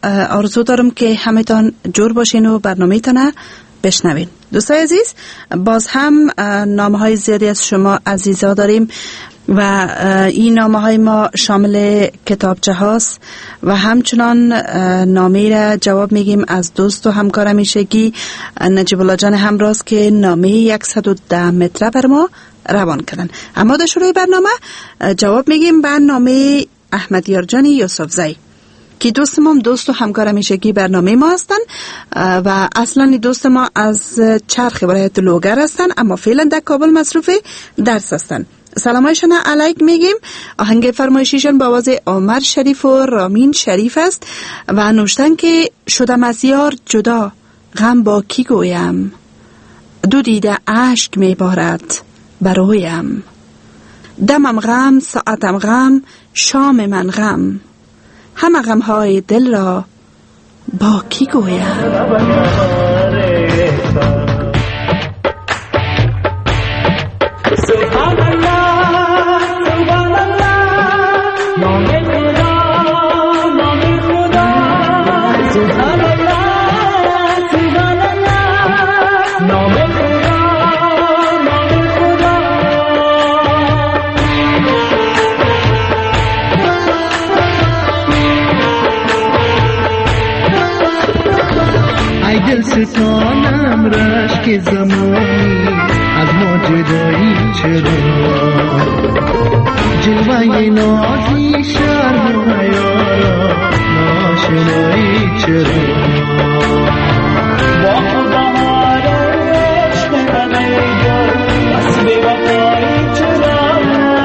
آرزو دارم که همتان جور باشین و برنامه تانه بشنوین. دوستای عزیز، باز هم نامه های زیادی از شما عزیزا داریم و این نامه های ما شامل کتابچه هاست و همچنان نامه را جواب میگیم از دوست و همکار همیشگی نجیب الله جان همراز که نامه 110 متر بر ما روان کردن. اما در شروع برنامه جواب میگیم به نامه احمدیار جان یوسفزی که دوست ما دوست و همکار همیشگی برنامه ما هستن و اصلا دوست ما از چرخ ولایت لوگر هستن اما فعلا در کابل مصروف درس هستن. سلامایشان علیک میگیم. آهنگ فرمایشیشان با آواز عمر شریف و رامین شریف است و نوشتن که شدم از یار جدا غم با کی گویم، دو دیده اشک میبارد برایم، دمم غم ساعتم غم شام من غم، همه غم های دل را با کی گویم. دل ستانم رشک زمانی از ما جدایی چرا، جلوه نازی شرم و حیارا ناشنایی چرا، با خدا عشق من ایدار بس بی وفایی چرا،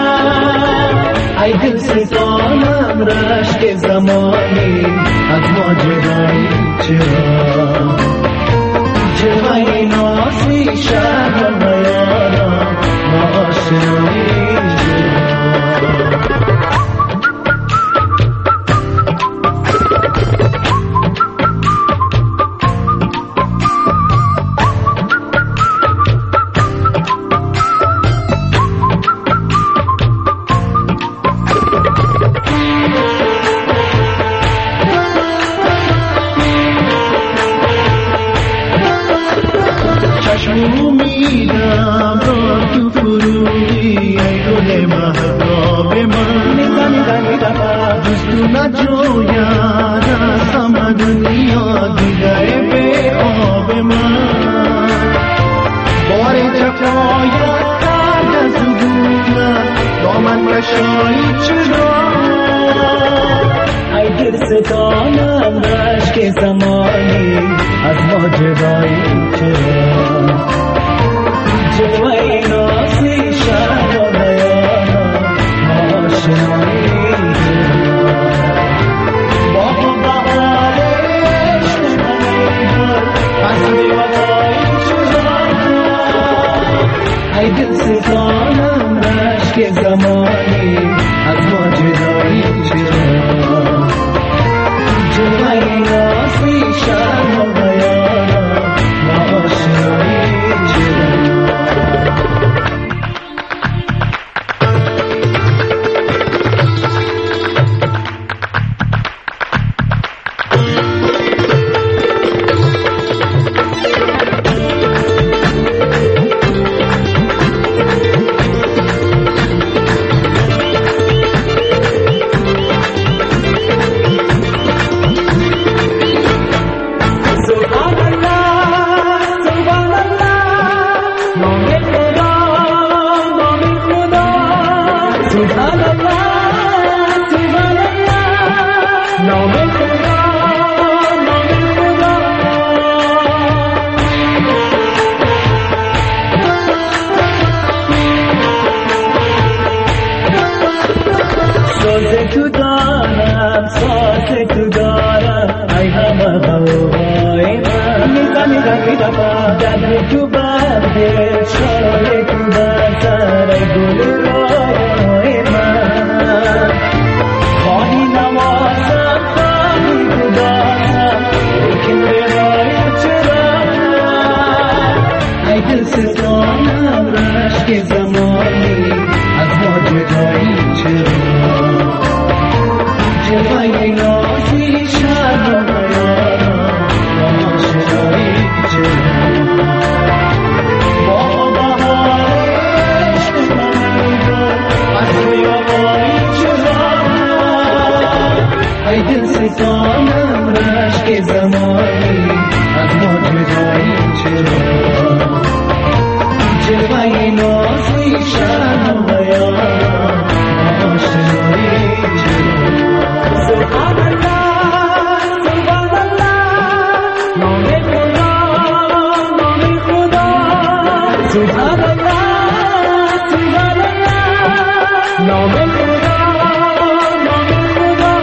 ای دل ستانم رشک زمانی از ما جدایی چرا، جوای نازی شهر و یارا ناشنایی امیدم را تو فروغی ای گل مهتاب من، دوستو نجوید از همه دنیا دیده به آب من، بار جفایت کرد از عبورت دامن کشایی چرا، ای دل ستانم رشک زمانی از ما جدایی چرا، جلوه نازی شهر و بیانا ناشنایی با بهار عشق من ایدار پس بی وفایی چرا، ای دل ستانم رشک زمانی از ما جدایی چرا، جلوه نازی شهر و بیانا ناشنایی چرا. جوای نازی شب جانم رشک زمانی از ما جدایی چرا جلوه نازی شرم بیان آشنایی چرا سبحان الله سبحان الله نام خدا نام خدا سبحان الله سبحان الله نام خدا نام خدا.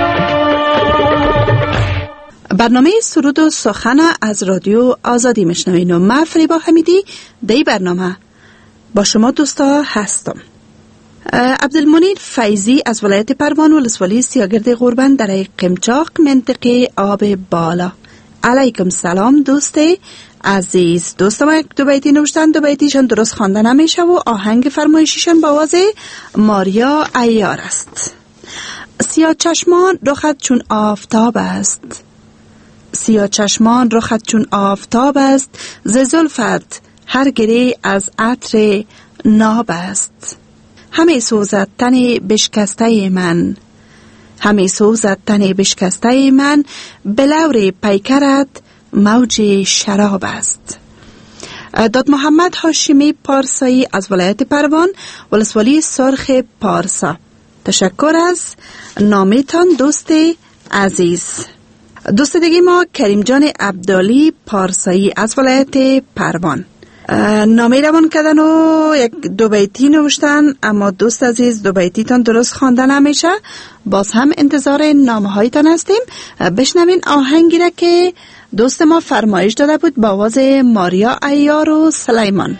برنامه سرود و سخن از رادیو آزادی میشنوین و من فریبا حمیدی دی برنامه با شما دوستا هستم. عبدالمنیر فیضی از ولایت پروان ولسوالی سیاگرد غربن در قمچاق منطقه آب بالا. علیکم سلام دوست عزیز. دوستم یک دو بیتی نوشتن، دو بیتیشان درست خوانده نمیشه و آهنگ فرمایشیشان با آواز ماریا عیار است. سیاه چشمان رخت چون آفتاب است، سیاه چشمان رخت چون آفتاب است، ز زلفت هر گره از عطر ناب است. همه سوزد تن بشکسته من، همه سوزد تن بشکسته من، بلور پیکرت موج شراب است. داد محمد هاشمی پارسایی از ولایت پروان ولسوالی سرخ پارسا. تشکر از نامیتان دوست عزیز. دوست دیگه ما کریم جان عبدالی پارسایی از ولایت پروان. نامی روان کردن و یک دو بیتی نوشتن، اما دوست عزیز دو بیتیتان درست خوانده نمیشه. باز هم انتظار نامه هایتان هستیم. بشنوین آهنگی را که دوست ما فرمایش داده بود با آواز ماریا عیار و سلیمان.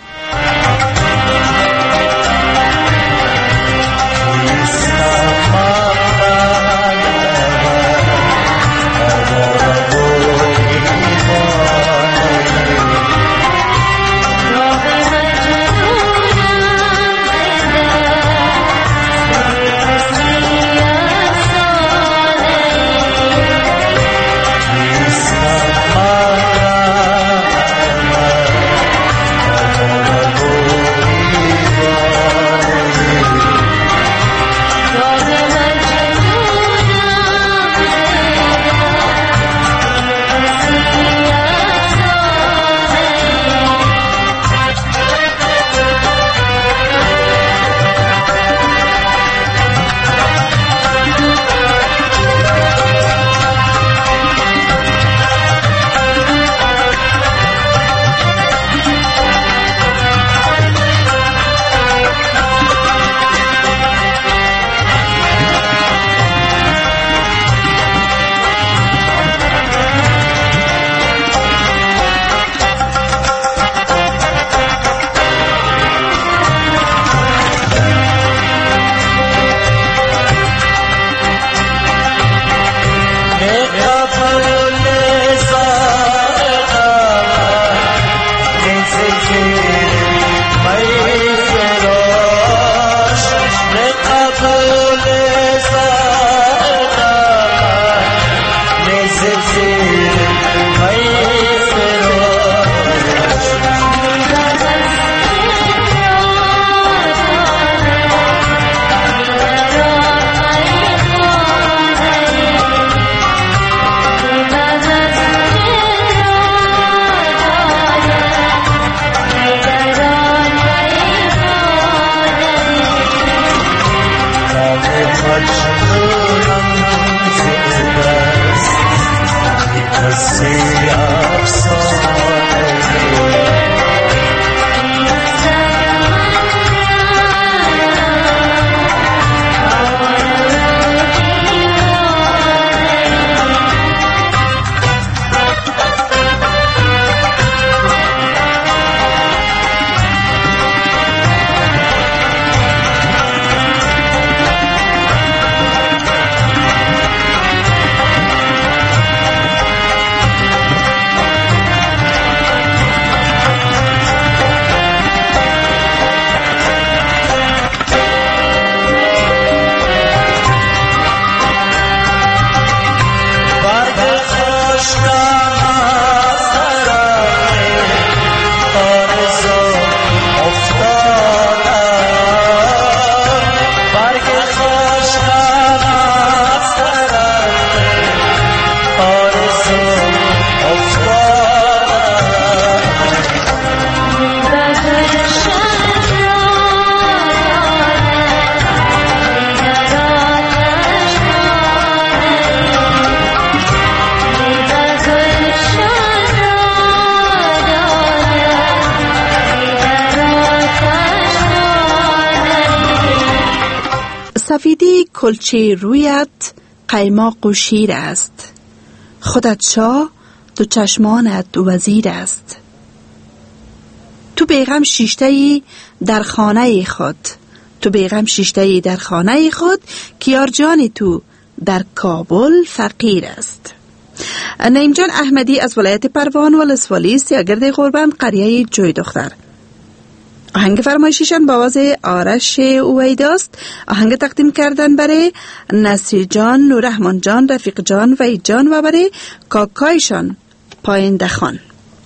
سفیدی کلچه رویت قیماق و شیر است، خودت شاه تو چشمانت وزیر است. تو بیغم شیشتهی در خانه خود، تو بیغم شیشتهی در خانه خود، کیار جان تو در کابل فقیر است. نعیم جان احمدی از ولایت پروان ولسوالی سیاگرد غربند قریه جوی دختر. آهنگ فرمایشیشان با آواز آرش اویداست. آهنگ تقدیم کردن برای نصیر جان، نوررحمان جان، رفیق جان، وحید جان و برای کاکایشان پاینده خان.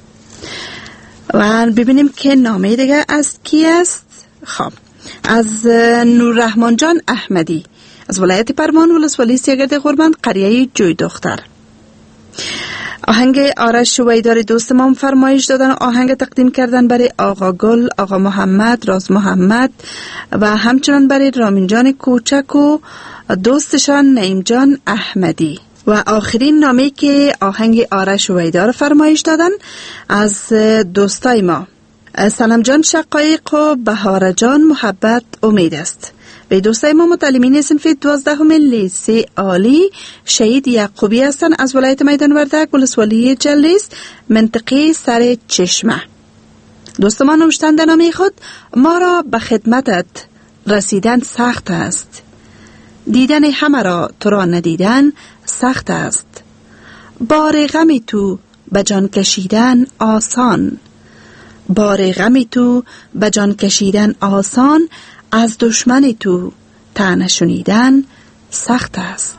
و ببینیم که نامه دیگه از کی است. خب از نوررحمان جان احمدی از ولایت پروان ولسوالی سیاگرد غربند قریه جوی دختر. آهنگ آرش شویدار دوست ما فرمایش دادن. آهنگ تقدیم کردن برای آقا گل، آقا محمد، راز محمد و همچنان برای رامین جان کوچک و دوستشان نعیم جان احمدی. و آخرین نامه که آهنگ آرش شویدار فرمایش دادن از دوستای ما سلام جان شقایق و بهار جان محبت امید است. و دوستای ما متعلمین صنف 12 لیسه عالی شهید یعقوبی هستند از ولایت میدان وردک ولسوالی جلریز منطقه سر چشمه. دوستمان نوشتند در نامه خود ما را به خدمتت رسیدن سخت است، دیدن همه را تو را ندیدن سخت است. بار غم تو به جان کشیدن آسان، بار غم تو به جان کشیدن آسان، از دشمن تو طعنه شنیدن سخت است.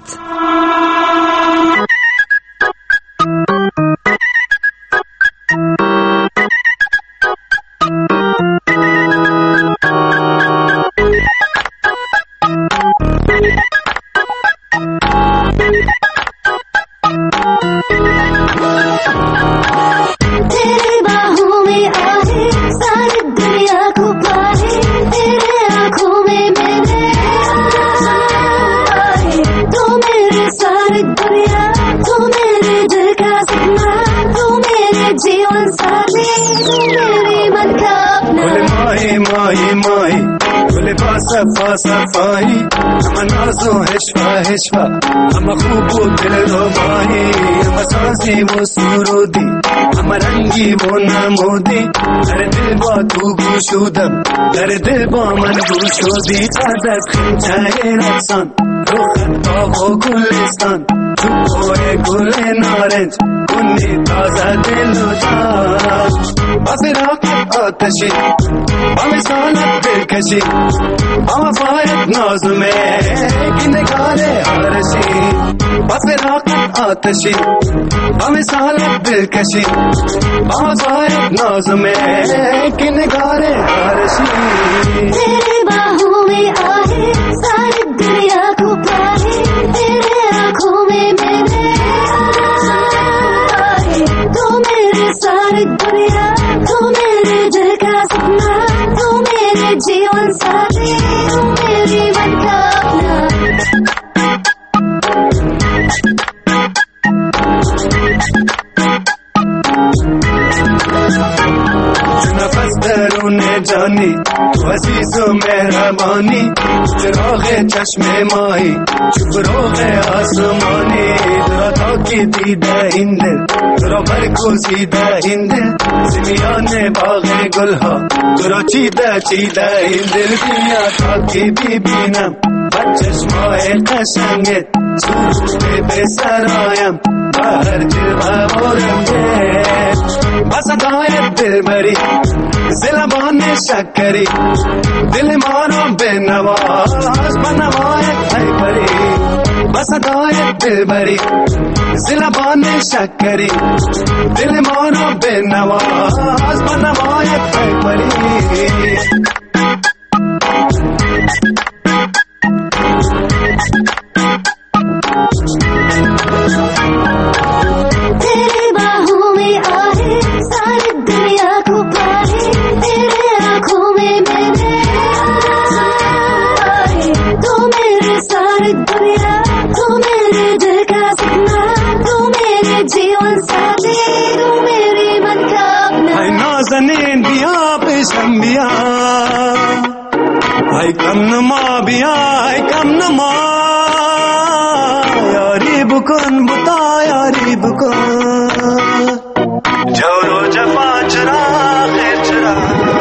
صفایی همه ناز و هشفا همه خوب و دل رو ماهی، همه سازی و سرودی، همه رنگی و نمودی. در دل با تو گوشودم، در دل با من گوشودی. از خیمچه رقصان رو خطاب و گلستان، تو کوه گل نارنج کنی تازه دل و جان. با فراقت آتشی، با مثالت دلکشی، با وفایت نازمه کی نگار آرشی. با فراقت آتشی، با مثالت دلکشی، با وفایت نازمه کی نگار آرشی. तेरे बाहों में आहे सारी दुनिया को पाए, तेरे आँखों में मैंने आए। तू मेरी सारी दुनिया, तू मेरे दिल का सपना, तू मेरे जीवन साथी, तू मेरी मन का अपना। नफस درون جانی تو عزیز و مهربانی، چراغ چشم ماهی چو فروغ آسمانی. تو تا کی دیده این دل، تو را برگزیده این دل، زمیان باغ گلها تو را چیده این دل. دنیا تا کی ببینم با چشمای قشنگت، سرود به سرایم هر جلوه بارنده. با صدای دلبری زلبان شکری، دل ما را به نواز با نوای پیپری. با صدای دلبری زلبان شکری، دل ما را به نواز با نوای پیپری. जीवन साथी तू मेरे मन का अपना हाय नाज़नीन बिया पेशम बिया हाय कम नमा बिया हाय कम नमा यारी बुकन बुता यारी बुकन जवरो जफा चरा खैर चरा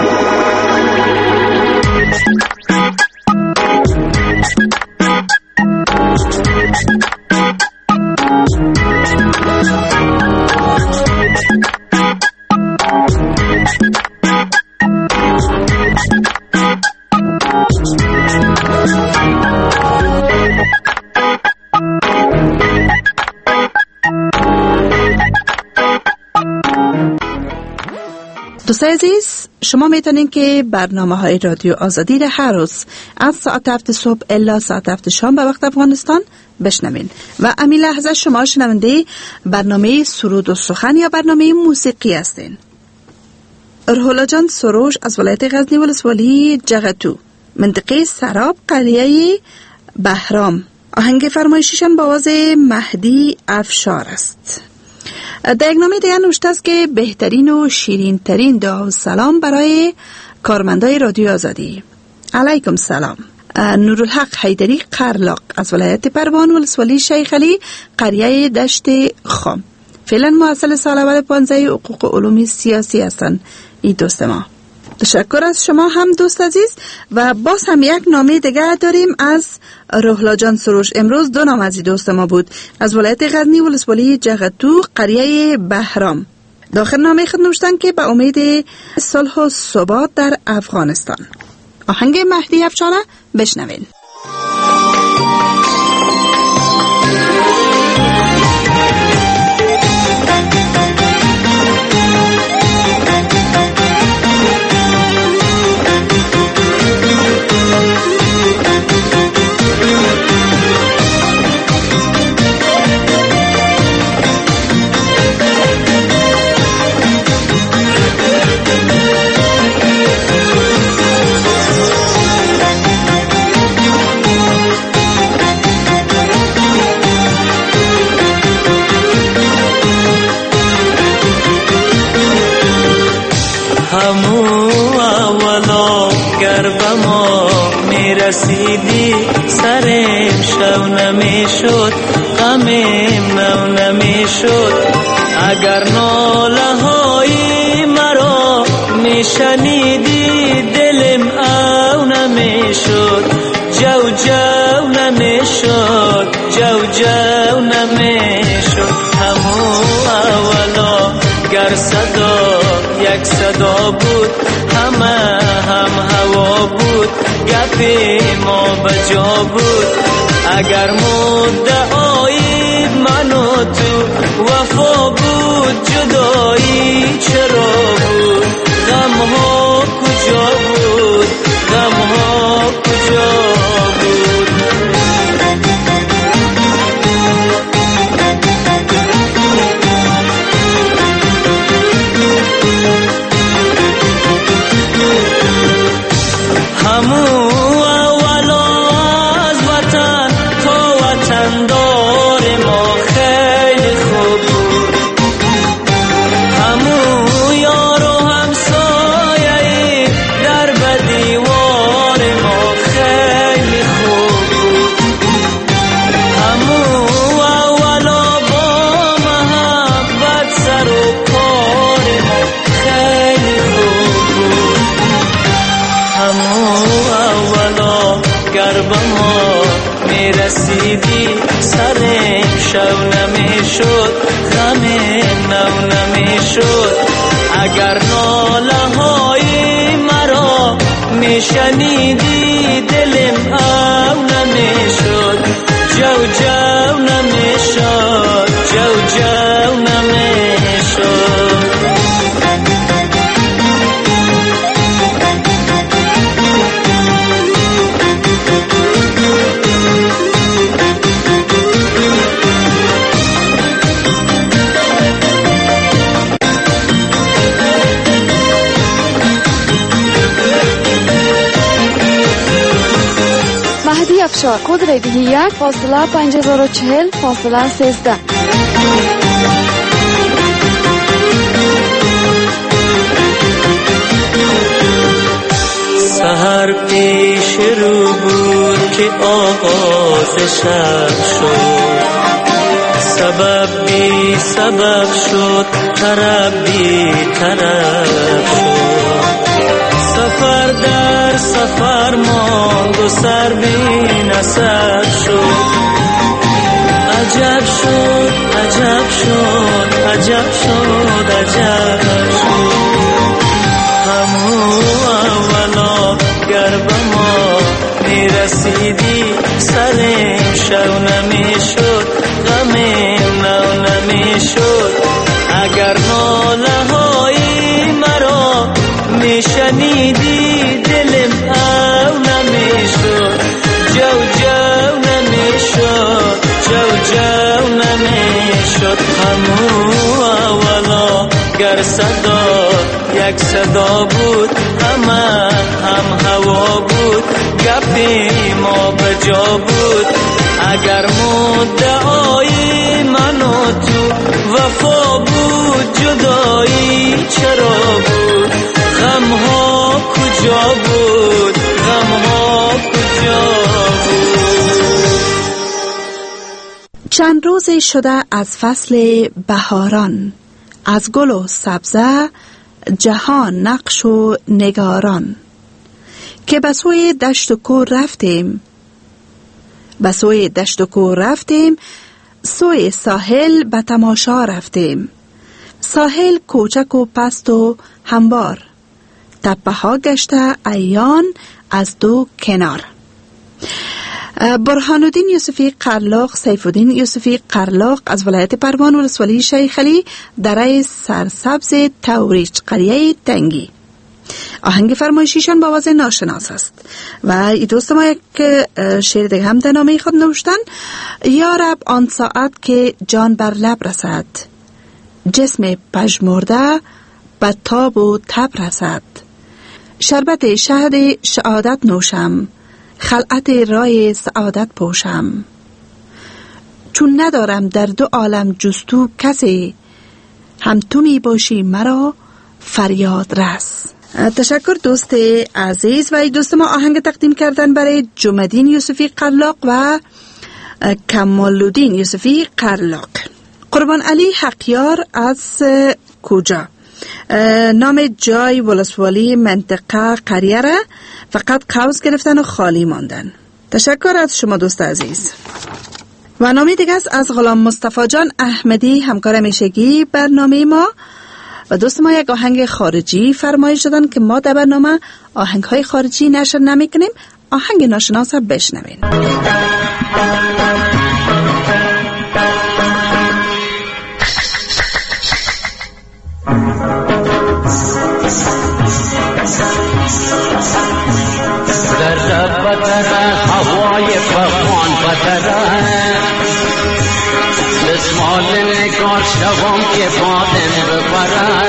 دوستان عزیز، شما میتونین که برنامه های رادیو آزادی را هر روز از ساعت 7 صبح الا ساعت 7 شام به وقت افغانستان بشنوین و امی لحظه شما شنونده برنامه سرود و سخن یا برنامه موسیقی هستین. روح جان سروش از ولایت غزنی ولسوالی جغتو منطقه سراب قریه بهرام، آهنگ فرمایشیشان با آواز مهدی افشار است. در یک نامه دیگر نوشته است که بهترین و شیرین ترین دعا و سلام برای کارمندای رادیو آزادی. علیکم سلام. نورالحق حیدری قرلاق از ولایت پروان ولسوالی شیخ علی قریه دشت خام، فعلا محصل سال اول 15 حقوق علوم سیاسی هستند. این دوست ما. تشکر از شما هم دوست عزیز. و باز هم یک نامه دیگه داریم از روحلا جان سروش. امروز دو نام از دوست ما بود از ولایت غزنی ولسوالی جغتو قریه بهرام. داخل نامه خود نوشتن که به امید صلح و ثبات در افغانستان. آهنگ مهدی افشار بشنوین. رسیدی سرم شو نمیشد غمم نو نمیشد اگر ناله های مرا میشنیدی دلم او نمیشد جو جو نمیشد جو جو نمیشد همو اولا گر صدا یک صدا بود همه هم هوا بود گپی ما بجا بود اگر مدعای من و تو وفا بود جدایی چرا بود غم ها کجا بود غم ها کجا بود همون سرم شو نمیشد غمم نو نمیشد اگر ناله های مرا میشنیدی دلم او نمیشد جو جو نمیشد جو جو نمیشد مهدی افشار کد ردیه 1 فاصله 5040 فاصله 13 که آغاز شب شد. سبب بی سبب شد، طرف بی طرف شد. سفر در سفر ماند و سر بی نسر شد. عجب شد عجب شد عجب شد عجب شد. همو اولا گر به ما میرسیدی سرم شو نمیشد، غمم نو نمیشد. اگر ناله های مرا میشنیدی دلم او نمیشد. جو جو نمیشد، جو جو نمیشد. همو اولا گر صدا یک صدا بود، همه هم هوا بود، گپی ما به جا بود. اگر مدعای من و تو وفا بود، جدایی چرا بود؟ غم ها کجا بود؟ غم ها کجا بود؟ چند روزی شده از فصل بهاران، از گل و سبزه جهان نقش و نگاران. که به سوی دشت و کوه رفتیم، به سوی دشت و کوه رفتیم، سوی ساحل به تماشا رفتیم. ساحل کوچک و پست و هموار، تپه ها گشته عیان از دو کنار. برهان الدین یوسفی قرلاق، سیف الدین یوسفی قرلاق از ولایت پروان ولسوالی شیخ علی، دره سرسبز توریج، قریه تنگی. آهنگ فرمایشیشان با آواز ناشناس است. و ای دوست ما یک شعر دیگه هم در نامه خود نوشتن: یا رب آن ساعت که جان بر لب رسد، جسم پژمرده به تاب و تب رسد. شربت شهد شهادت نوشم، خلعت رای سعادت پوشم. چون ندارم در دو عالم جستو کسی، هم تو می باشی مرا فریاد رس. تشکر دوست عزیز. و دوست ما آهنگ تقدیم کردن برای جمعدین یوسفی قرلاق و کمال الدین یوسفی قرلاق. قربان علی حقیار از کجا؟ نام جای ولسوالی منطقه قریه را فقط قوس گرفتن و خالی ماندن. تشکر از شما دوست عزیز. و نامی دیگه از غلام مصطفی جان احمدی، همکار همیشگی برنامه ما. و دوست ما یک آهنگ خارجی فرمایش دادن که ما در برنامه آهنگ های خارجی نشر نمی کنیم. آهنگ ناشناس بشنوین. در بدر هوای فغان بدر بسمال نگار شوام که بادم ببره،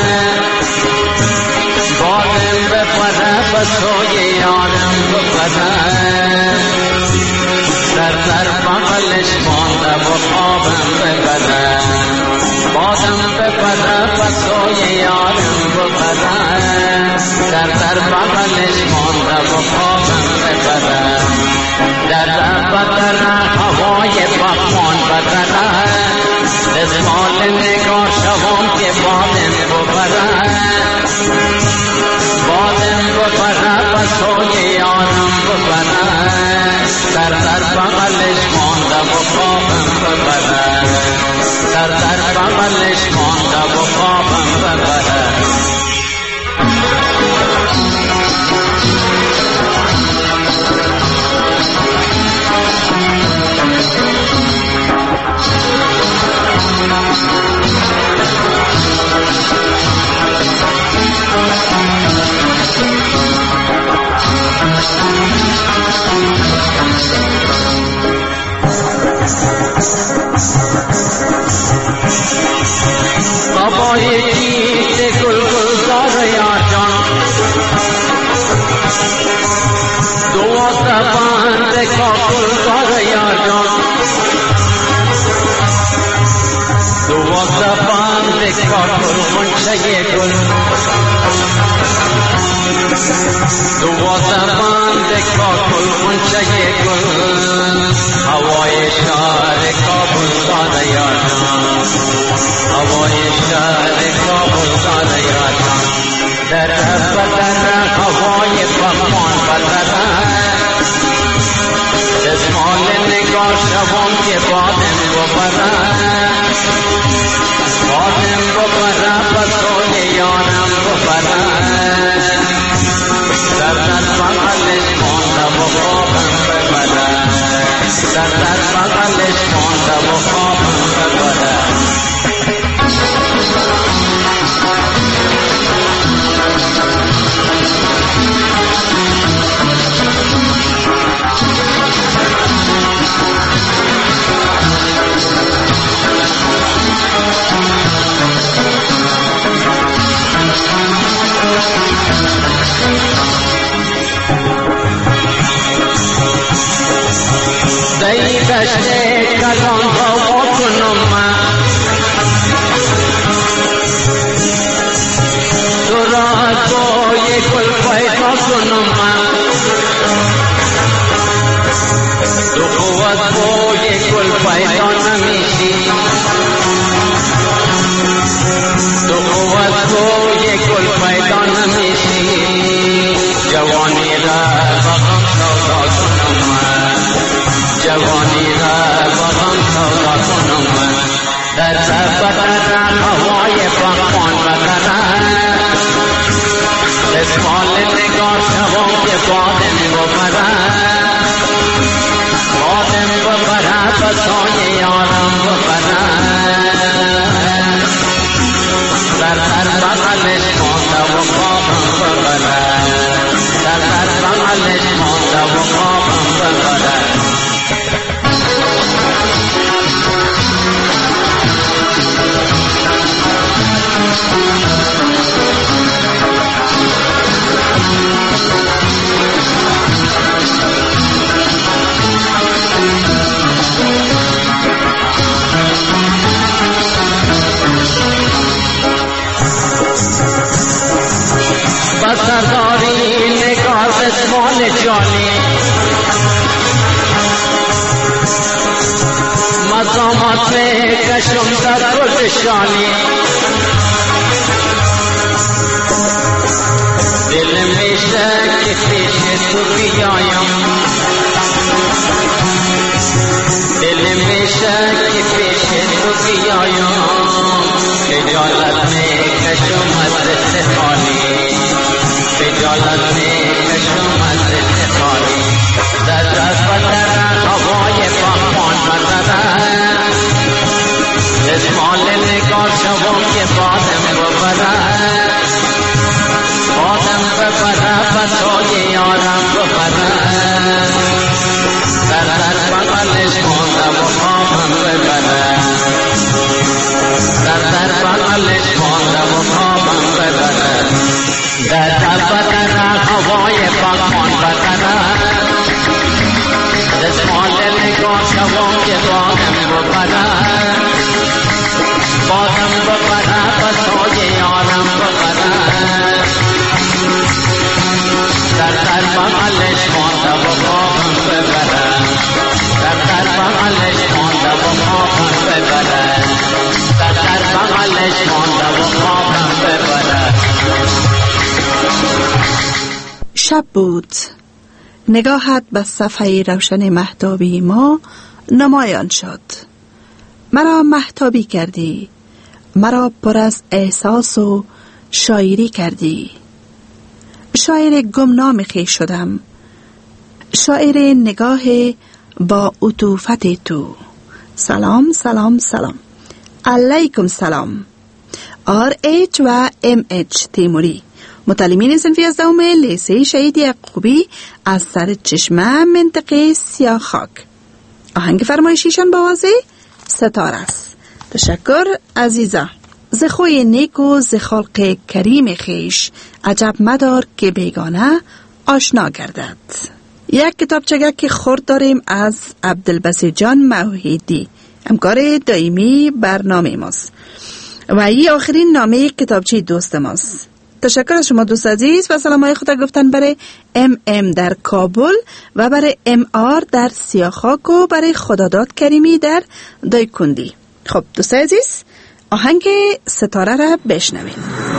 بادم ببره بسای یارم ببره. در بغلش مانده و خوابم ببره، بادم ببره بسای یارم ببره. در بغلش مانده و خوابم ببره. در بدر هوای فغان بدره، اسمال نگار شوام که بادم ببره، بادم ببره بسای یارم ببره. در بغلش مانده و خوابم ببره، در بغلش مانده و خوابم ببره. دو بند کاکل خونچه گل هوای شهر کابل زاده یادم هوای شهر کابل زاده یادم در بدر هوای پاکان بدر دستمال نگاه شبان که بادم ببرد بادم ببرد پسوی یارم ببرد در بغلش مانده و خوابم ببرد در بغلش مانده و خوابم ببرد دشت کلان هوا کنم من تو را توی گل پیدا کنم من تو قوت توی گل پیدا نمیشی تو قوت توی گل پیدا نمیشی جوانی را بغم سودا کنم من جوانی را بغم سودا کنم من در بدر هوای پاکان بدر دستمال نگاه شبان که بادم ببرد بادم ببرد بسای یارم ببرد در بغلش مانده و خوابم ببرد در بغلش مانده و خوابم ببرد بسرداری نگار دستمال جانی مزامات کشم در گلشانی دل میشه که پیش تو بیایم دل میشه که پیش تو بیایم خجالت میکشم از استحالی خجالت میکشم از استحالی در بدر هوای پاکان بدر دستمال نگاه شبان که بادم ببرد بادم ببرد بسای یارم ببرد در بغلش مانده و خوابم ببرد در بغلش مانده و خوابم ببرد در بدر هوای پاکان بدر دستمال نگاه شبان که بادم ببرد بادم ببرد بسای یارم ببرد در بغلش مانده و خوابم ببرد در بغلش مانده و خوابم ببرد در بغلش مانده و خوابم ببرد شب بود. نگاهت به صفحه روشن مهتابی ما نمایان شد. مرا مهتابی کردی، مرا پر از احساس و شاعری کردی. شاعر گمنام خویش شدم، شاعر نگاه با عطوفت تو. سلام سلام سلام علیکم سلام. RH و MH تیموری، متعلمین صنفی از دوم لیسه شهید یعقوبی از سر چشمه منطقه سیاه خاک. آهنگ فرمایشیشان با آوازه ستاره است. تشکر عزیزا. ز خوی نیک و ز خلق کریم خیش عجب مدار که بیگانه آشنا گردد. یک کتابچه که خورد داریم از عبدالباسط جان موحیدی، همکار دائمی برنامه ماست و این آخرین نامه کتابچه دوست ماست. تشکر از شما دوست عزیز و سلامای خود گفتن برای ام در کابل و برای MR در سیاخاک و برای خداداد کریمی در دایکندی. خب دوست عزیز آهنگ ستاره را بشنوین.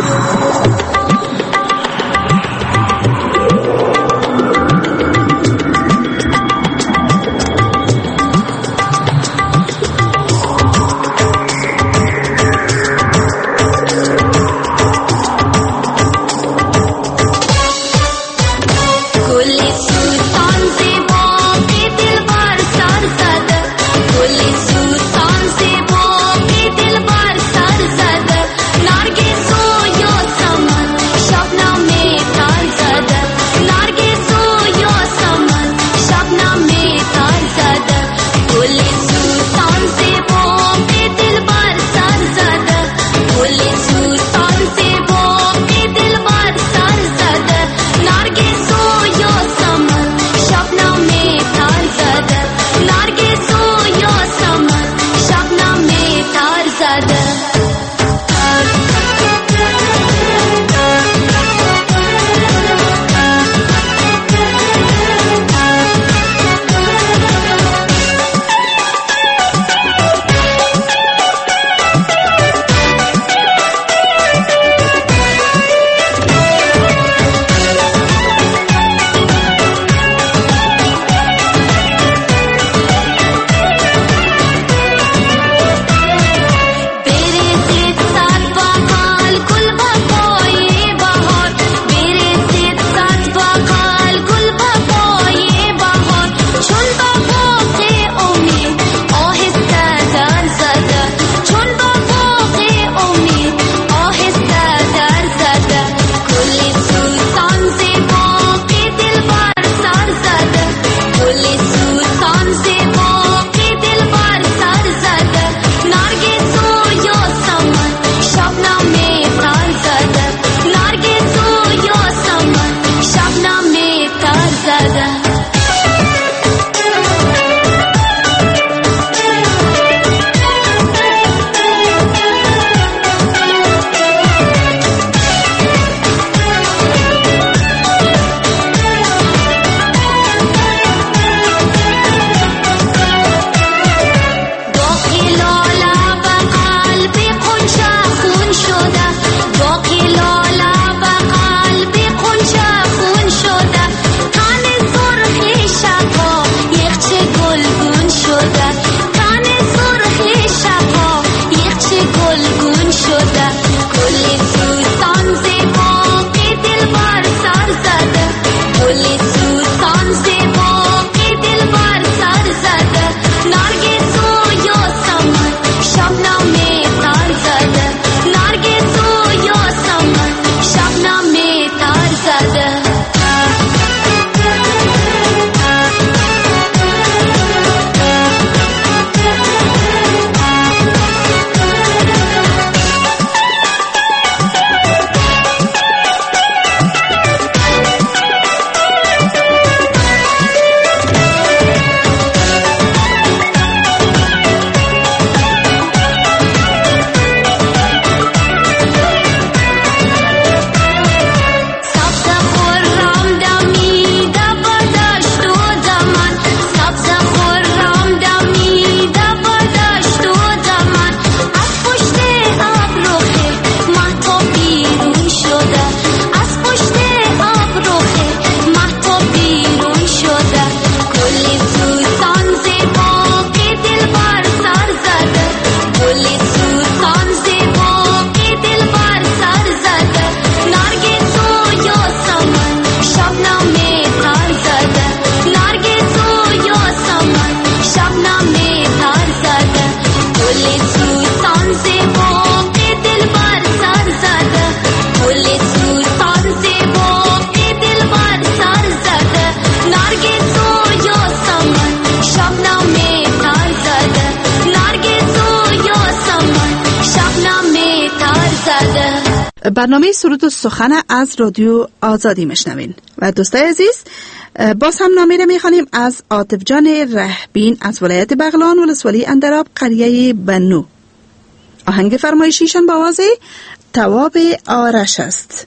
برنامه سرود و سخن از رادیو آزادی میشنوین و دوستای عزیز باز هم نامه را میخوانیم از عاطف جان رهبین از ولایت بغلان ولسوالی اندراب قریه بنو. آهنگ فرمایشیشان با آواز تواب آرش است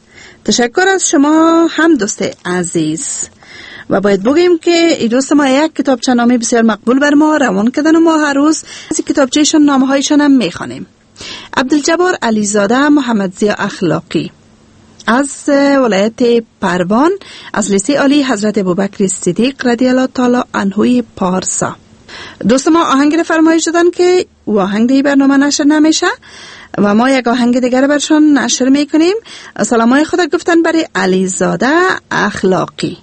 تشکر از شما هم دوست عزیز. و باید بگیم که این دوست ما یک کتابچه نامه بسیار مقبول بر ما روان کردن و ما هر روز از کتابچهشون نامه هایشان هم میخوانیم. عبدالجبار علیزاده محمدزی اخلاقی از ولایت پروان از لیسه عالی حضرت ابوبکر صدیق رضی الله تعالی عنه پارسا. دوست ما آهنگ را فرمایش دادن که او آهنگ دی برنامه نشر نمیشه و ما یک آهنگ دیگر برشان نشر میکنیم. سلامای خدا گفتن برای علیزاده اخلاقی.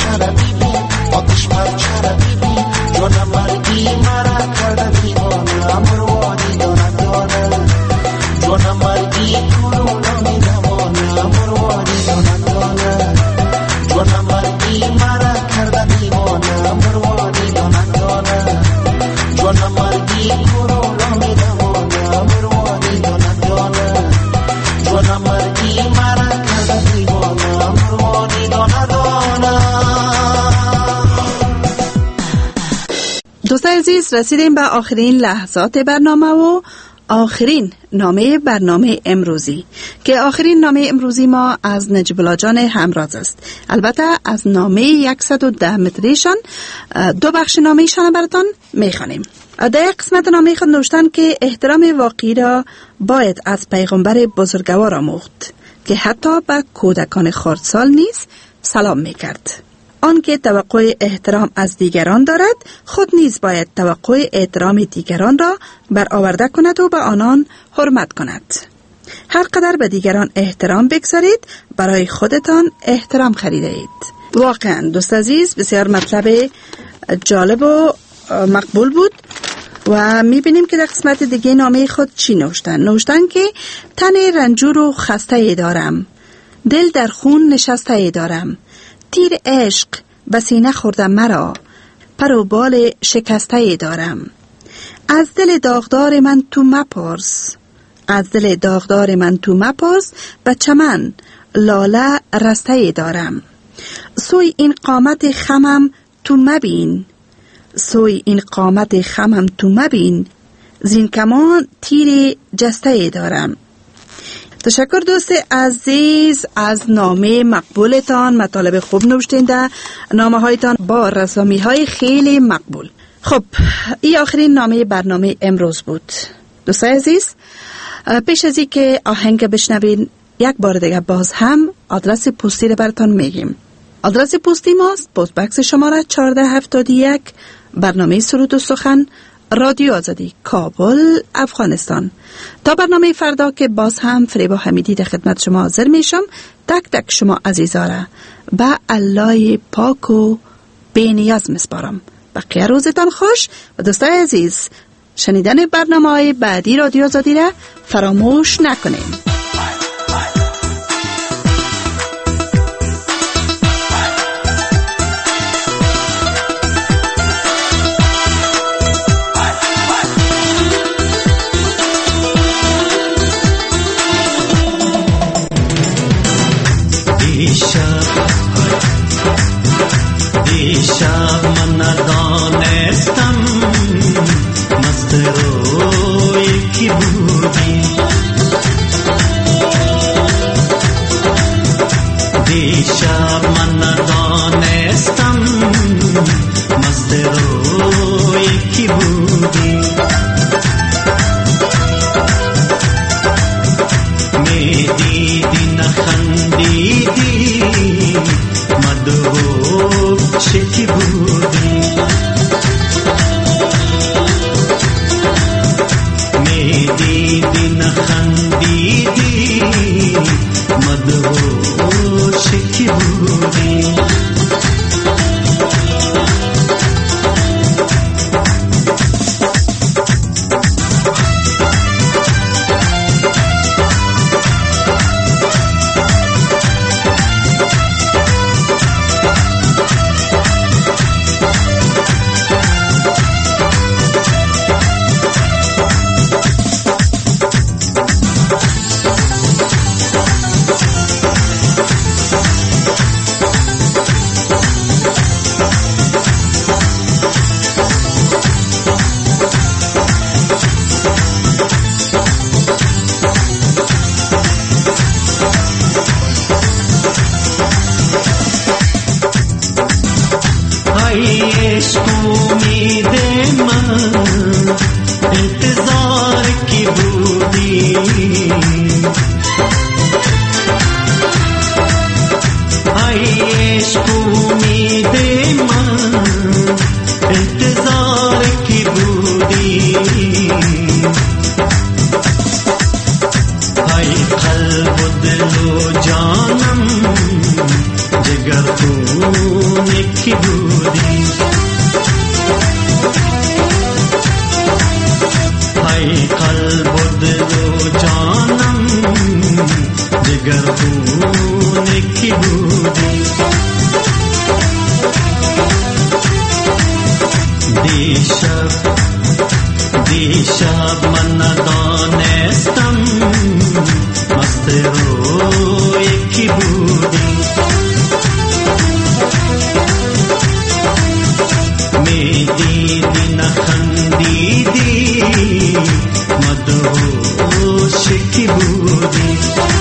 پرچه را ببین آتش پرچه را ببین جان مرگی مرا کرده دیوانه مروانی دانه دانه جان مرگی کرونا می دوانه مروانی دانه دانه جان مرگی مرا کرده دیوانه مروانی دانه دانه جان مرگی کرونا می دوانه مروانی دانه دانه جان مرگی مرا کرده دیوانه مروانی دانه دانه. دوستان عزیز رسیدیم به آخرین لحظات برنامه و آخرین نامه برنامه امروزی که آخرین نامه امروزی ما از نجیب الله جان همراز است. البته از نامه 110 متریشان دو بخش نامهشان براتان میخوانیم. در قسمت نامه خود نوشتن که احترام واقعی را باید از پیغمبر بزرگوار آموخت که حتی به کودکان خردسال نیز سلام میکرد. آن که توقع احترام از دیگران دارد خود نیز باید توقع احترام دیگران را برآورده کند و به آنان حرمت کند. هر قدر به دیگران احترام بگذارید برای خودتان احترام خریدید. واقعا دوست عزیز بسیار مطلب جالب و مقبول بود و میبینیم که در قسمت دیگه نامه خود چی نوشتن که تن رنجور و خسته دارم، دل در خون نشسته دارم، تیر عشق به سینه خورده مرا، پر و بال شکسته دارم. از دل داغدار من تو مپرس، از دل داغدار من تو مپرس، به چمن لاله رسته دارم. سوی این قامت خمم تو مبین، سوی این قامت خمم تو مبین، زین کمان تیر جسته دارم. تشکر دوست عزیز از نامه مقبولتان، مطالب خوب نوشتین، نامه هایتان با رسامی های خیلی مقبول. خب این آخرین نامه برنامه امروز بود. دوست عزیز پیش از این که آهنگ بشنوین یک بار دیگه باز هم آدرس پستی رو براتان میگیم. آدرس پستی ماست پست بکس شماره 1471 برنامه سرود و سخن، رادیو آزادی، کابل، افغانستان. تا برنامه فردا که باز هم فریبا حمیدی در خدمت شما حاضر میشم. تک تک شما عزیزاره به الله پاک و بی‌نیاز میسپارم. بقیه روزتان خوش و دوستای عزیز شنیدن برنامه‌های بعدی رادیو آزادی را فراموش نکنید. دیشب من ندانستم مست روی کی بودی، یکی بودیم ای قلب و دل و جانم جگر خون یکی بودیم دیشب من ندانستم مست رو یکی بودیم می دیدی نخندیدی مدهوش یکی بودیم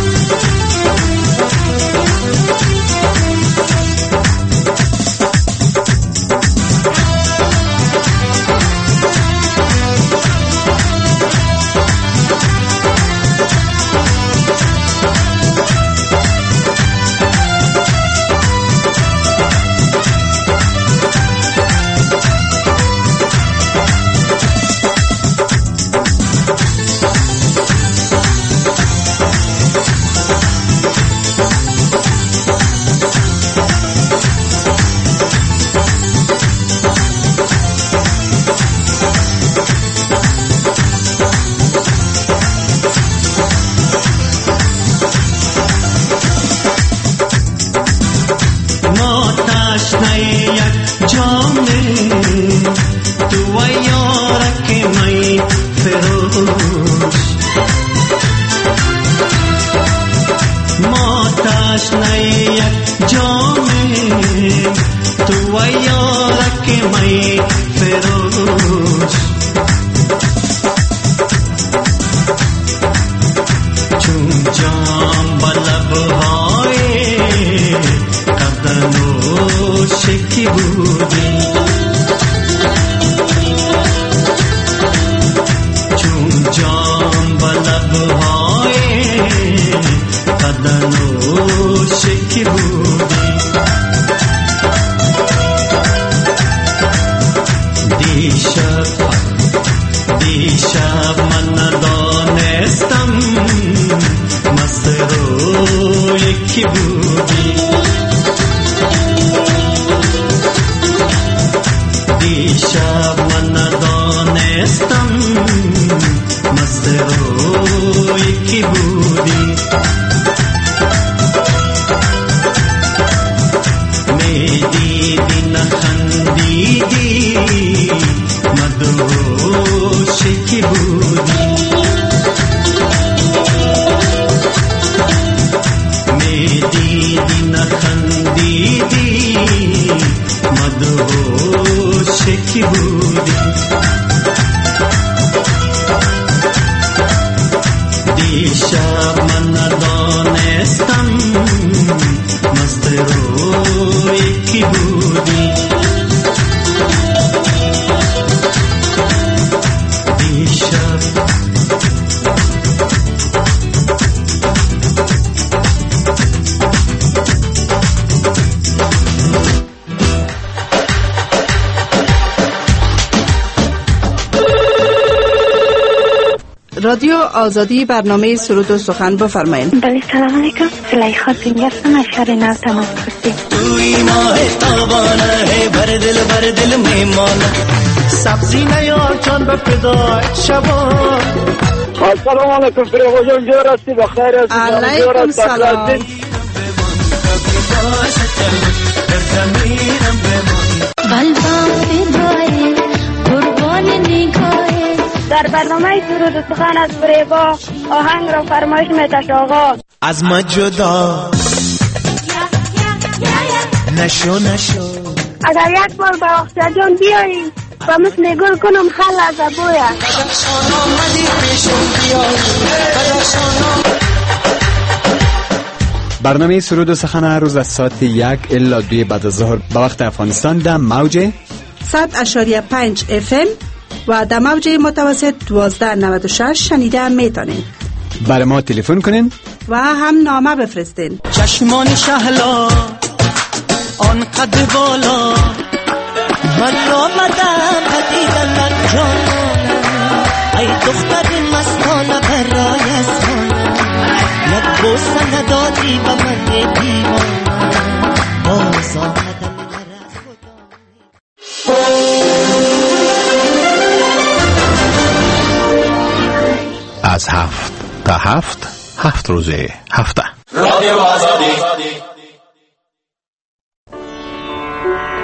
دیشب من ندانستم مست رو یکی بودی دیشب من ندانستم مست رو یکی بودی می دیدی نخندیدی مدهوش یکی بودی می دیدی نخندیدی مدهوش یکی بودی دیشب من ندانستم مست رو یکی بودی رادیو آزادی برنامه سرود و سخن بفرمایید. بله سلام علیکم. زلیخا سینگ هستم از شهر نو تماس پرسی. توی ماه تابانه بر دل میمانه سبزی نیار جان به فدای شبان. سلام علیکم فریقا جان جور هستی بخیر هستی؟ علیکم سلام. در برنامه سرود و سخن از فریبا آهنگ را فرمایش می‌دهد آقا. از ما جدا نشو اگر یک بار به اختر جان بیایی و مثل گل کنم حل از ابویا. برنامه سرود و سخن هر روز از ساعت 1 الی 2 بعد از ظهر به وقت افغانستان در موج 100.5 FM و در موج متوسط 1296 شنیده میتونین. برای ما تلفن کنین و هم نامه بفرستین. چشمان شهلا آن قد بالا من آمدم بدیدن جانم ای دختر مستانه برای اسمانم یک بوسه ندادی به من دیوانم باز آمدم از 7 تا 7 روز هفته. رادیو آزادی.